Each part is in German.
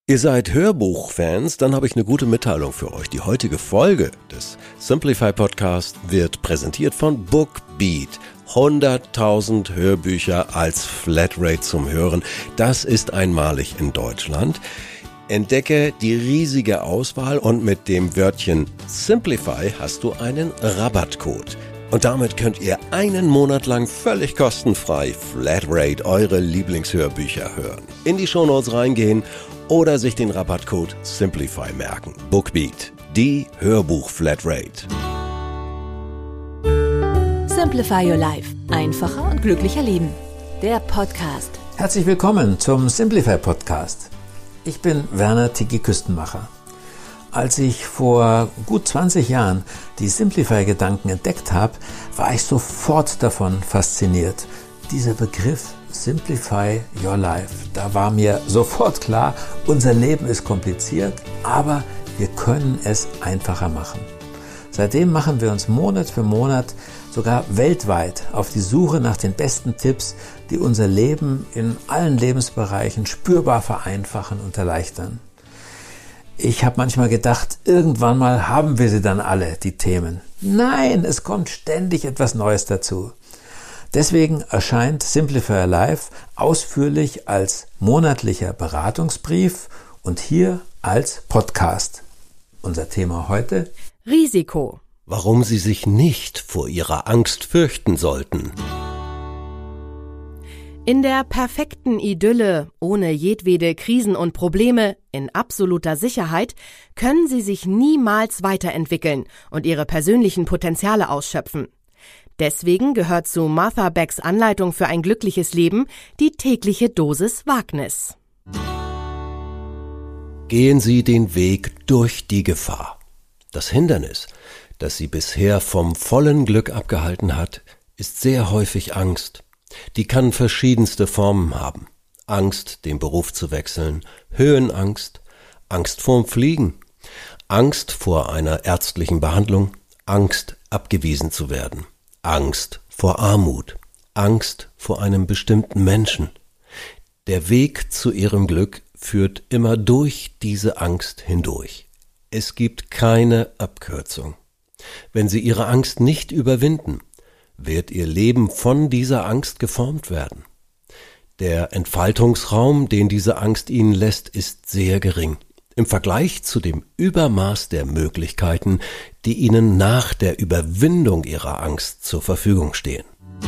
Ihr seid Hörbuchfans, dann habe ich eine gute Mitteilung für euch. Die heutige Folge des Simplify Podcast wird präsentiert von Bookbeat. 100.000 Hörbücher als Flatrate zum Hören. Das ist einmalig in Deutschland. Entdecke die riesige Auswahl und mit dem Wörtchen Simplify hast du einen Rabattcode. Und damit könnt ihr einen Monat lang völlig kostenfrei Flatrate eure Lieblingshörbücher hören. In die Shownotes reingehen oder sich den Rabattcode Simplify merken. Bookbeat, die Hörbuch-Flatrate. Simplify Your Life. Einfacher und glücklicher leben. Der Podcast. Herzlich willkommen zum Simplify Podcast. Ich bin Werner Tiki Küstenmacher. Als ich vor gut 20 Jahren die Simplify-Gedanken entdeckt habe, war ich sofort davon fasziniert. Dieser Begriff Simplify Your Life, da war mir sofort klar, unser Leben ist kompliziert, aber wir können es einfacher machen. Seitdem machen wir uns Monat für Monat, sogar weltweit, auf die Suche nach den besten Tipps, die unser Leben in allen Lebensbereichen spürbar vereinfachen und erleichtern. Ich habe manchmal gedacht, irgendwann mal haben wir sie dann alle, die Themen. Nein, es kommt ständig etwas Neues dazu. Deswegen erscheint Simplify Your Life ausführlich als monatlicher Beratungsbrief und hier als Podcast. Unser Thema heute: Risiko. Warum Sie sich nicht vor Ihrer Angst fürchten sollten. In der perfekten Idylle, ohne jedwede Krisen und Probleme, in absoluter Sicherheit, können Sie sich niemals weiterentwickeln und Ihre persönlichen Potenziale ausschöpfen. Deswegen gehört zu Martha Becks Anleitung für ein glückliches Leben die tägliche Dosis Wagnis. Gehen Sie den Weg durch die Gefahr. Das Hindernis, das Sie bisher vom vollen Glück abgehalten hat, ist sehr häufig Angst. Die kann verschiedenste Formen haben. Angst, den Beruf zu wechseln, Höhenangst, Angst vorm Fliegen, Angst vor einer ärztlichen Behandlung, Angst, abgewiesen zu werden, Angst vor Armut, Angst vor einem bestimmten Menschen. Der Weg zu Ihrem Glück führt immer durch diese Angst hindurch. Es gibt keine Abkürzung. Wenn Sie Ihre Angst nicht überwinden, wird Ihr Leben von dieser Angst geformt werden. Der Entfaltungsraum, den diese Angst Ihnen lässt, ist sehr gering im Vergleich zu dem Übermaß der Möglichkeiten, die Ihnen nach der Überwindung Ihrer Angst zur Verfügung stehen.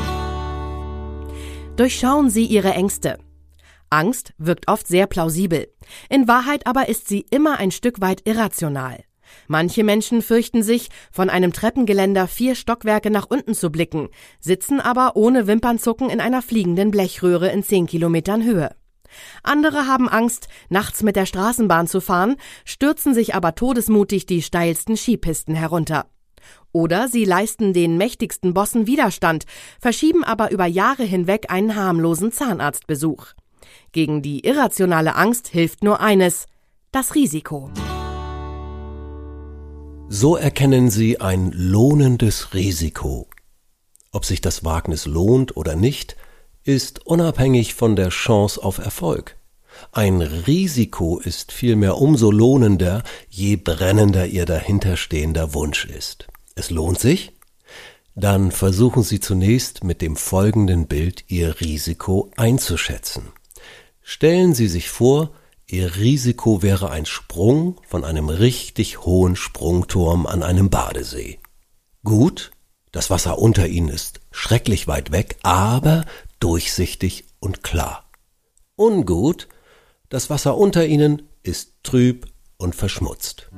Durchschauen Sie Ihre Ängste. Angst wirkt oft sehr plausibel. In Wahrheit aber ist sie immer ein Stück weit irrational. Manche Menschen fürchten sich, von einem Treppengeländer 4 Stockwerke nach unten zu blicken, sitzen aber ohne Wimpernzucken in einer fliegenden Blechröhre in 10 Kilometern Höhe. Andere haben Angst, nachts mit der Straßenbahn zu fahren, stürzen sich aber todesmutig die steilsten Skipisten herunter. Oder sie leisten den mächtigsten Bossen Widerstand, verschieben aber über Jahre hinweg einen harmlosen Zahnarztbesuch. Gegen die irrationale Angst hilft nur eines: das Risiko. So erkennen Sie ein lohnendes Risiko. Ob sich das Wagnis lohnt oder nicht, ist unabhängig von der Chance auf Erfolg. Ein Risiko ist vielmehr umso lohnender, je brennender Ihr dahinterstehender Wunsch ist. Es lohnt sich? Dann versuchen Sie zunächst mit dem folgenden Bild Ihr Risiko einzuschätzen. Stellen Sie sich vor, Ihr Risiko wäre ein Sprung von einem richtig hohen Sprungturm an einem Badesee. Gut, das Wasser unter Ihnen ist schrecklich weit weg, aber durchsichtig und klar. Ungut, das Wasser unter Ihnen ist trüb und verschmutzt.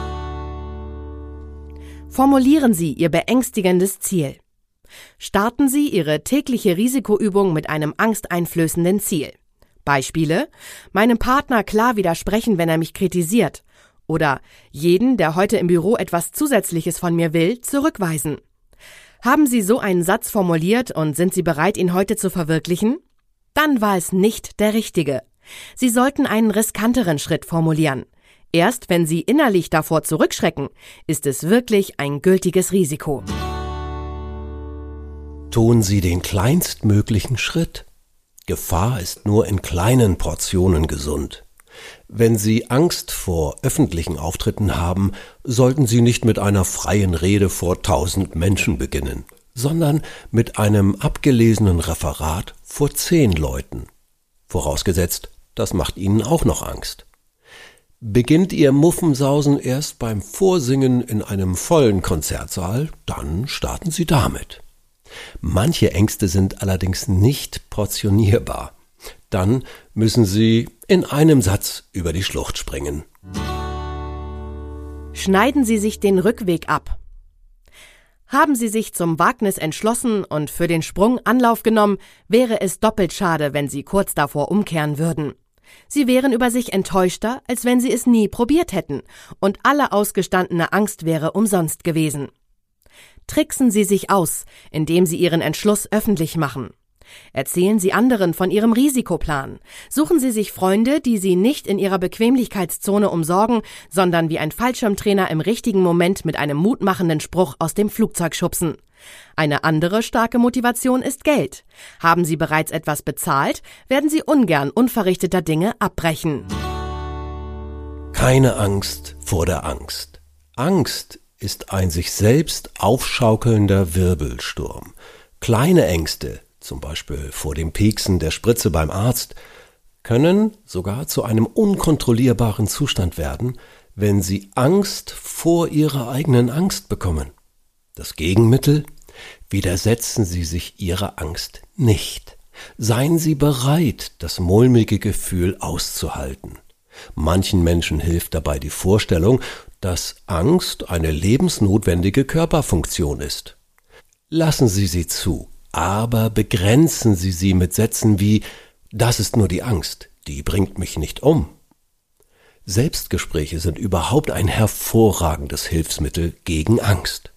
Formulieren Sie Ihr beängstigendes Ziel. Starten Sie Ihre tägliche Risikoübung mit einem angsteinflößenden Ziel. Beispiele: meinem Partner klar widersprechen, wenn er mich kritisiert. Oder jeden, der heute im Büro etwas Zusätzliches von mir will, zurückweisen. Haben Sie so einen Satz formuliert und sind Sie bereit, ihn heute zu verwirklichen? Dann war es nicht der richtige. Sie sollten einen riskanteren Schritt formulieren. Erst wenn Sie innerlich davor zurückschrecken, ist es wirklich ein gültiges Risiko. Tun Sie den kleinstmöglichen Schritt. Gefahr ist nur in kleinen Portionen gesund. Wenn Sie Angst vor öffentlichen Auftritten haben, sollten Sie nicht mit einer freien Rede vor 1000 Menschen beginnen, sondern mit einem abgelesenen Referat vor 10 Leuten. Vorausgesetzt, das macht Ihnen auch noch Angst. Beginnt Ihr Muffensausen erst beim Vorsingen in einem vollen Konzertsaal, dann starten Sie damit. Manche Ängste sind allerdings nicht portionierbar. Dann müssen Sie in einem Satz über die Schlucht springen. Schneiden Sie sich den Rückweg ab. Haben Sie sich zum Wagnis entschlossen und für den Sprung Anlauf genommen, wäre es doppelt schade, wenn Sie kurz davor umkehren würden. Sie wären über sich enttäuschter, als wenn Sie es nie probiert hätten, und alle ausgestandene Angst wäre umsonst gewesen. Tricksen Sie sich aus, indem Sie Ihren Entschluss öffentlich machen. Erzählen Sie anderen von Ihrem Risikoplan. Suchen Sie sich Freunde, die Sie nicht in Ihrer Bequemlichkeitszone umsorgen, sondern wie ein Fallschirmtrainer im richtigen Moment mit einem mutmachenden Spruch aus dem Flugzeug schubsen. Eine andere starke Motivation ist Geld. Haben Sie bereits etwas bezahlt, werden Sie ungern unverrichteter Dinge abbrechen. Keine Angst vor der Angst. Angst ist ein sich selbst aufschaukelnder Wirbelsturm. Kleine Ängste, zum Beispiel vor dem Pieksen der Spritze beim Arzt, können sogar zu einem unkontrollierbaren Zustand werden, wenn Sie Angst vor Ihrer eigenen Angst bekommen. Das Gegenmittel: widersetzen Sie sich Ihrer Angst nicht. Seien Sie bereit, das mulmige Gefühl auszuhalten. Manchen Menschen hilft dabei die Vorstellung, dass Angst eine lebensnotwendige Körperfunktion ist. Lassen Sie sie zu, aber begrenzen Sie sie mit Sätzen wie: das ist nur die Angst, die bringt mich nicht um. Selbstgespräche sind überhaupt ein hervorragendes Hilfsmittel gegen Angst.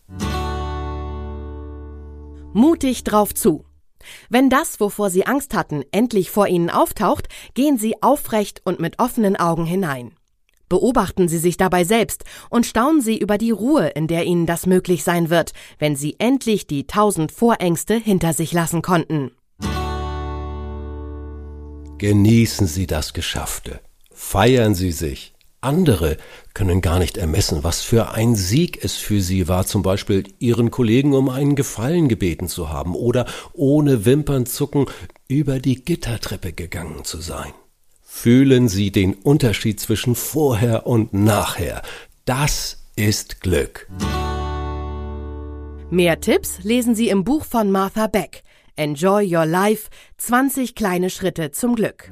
Mutig drauf zu. Wenn das, wovor Sie Angst hatten, endlich vor Ihnen auftaucht, gehen Sie aufrecht und mit offenen Augen hinein. Beobachten Sie sich dabei selbst und staunen Sie über die Ruhe, in der Ihnen das möglich sein wird, wenn Sie endlich die 1000 Vorängste hinter sich lassen konnten. Genießen Sie das Geschaffte. Feiern Sie sich. Andere können gar nicht ermessen, was für ein Sieg es für Sie war, zum Beispiel Ihren Kollegen um einen Gefallen gebeten zu haben oder ohne Wimpernzucken über die Gittertreppe gegangen zu sein. Fühlen Sie den Unterschied zwischen vorher und nachher. Das ist Glück. Mehr Tipps lesen Sie im Buch von Martha Beck. Enjoy Your Life – 20 kleine Schritte zum Glück.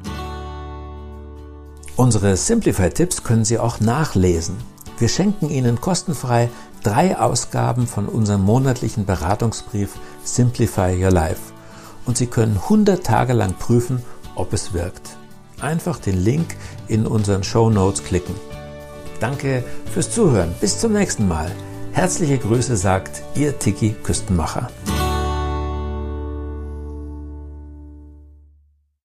Unsere Simplify-Tipps können Sie auch nachlesen. Wir schenken Ihnen kostenfrei 3 Ausgaben von unserem monatlichen Beratungsbrief Simplify Your Life. Und Sie können 100 Tage lang prüfen, ob es wirkt. Einfach den Link in unseren Shownotes klicken. Danke fürs Zuhören. Bis zum nächsten Mal. Herzliche Grüße sagt Ihr Tiki Küstenmacher.